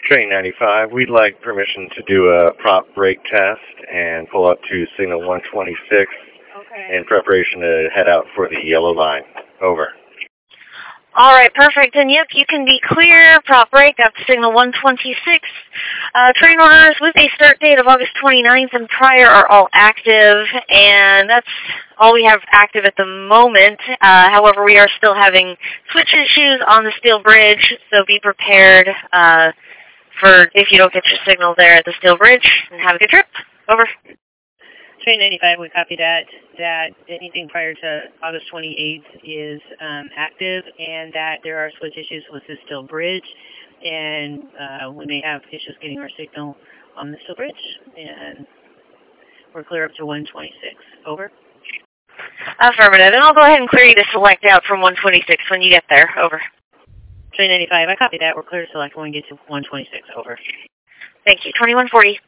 Train 95, we'd like permission to do a prop brake test and pull up to signal 126 in preparation to head out for the yellow line. Over. All right, perfect. And yep, you can be clear. Prop brake up to signal 126. Train orders with a start date of August 29th and prior are all active, and that's all we have active at the moment. However, we are still having switch issues on the steel bridge, so be prepared for if you don't get your signal there at the steel bridge. And have a good trip. Over. Train 95, we copy that anything prior to August 28th is active, and that there are switch issues with the steel bridge, and we may have issues getting our signal on the steel bridge, and we're clear up to 126. Over. Affirmative, and I'll go ahead and clear you to select out from 126 when you get there. Over. Train 95, I copy that. We're clear to select when we get to 126. Over. Thank you. 2140.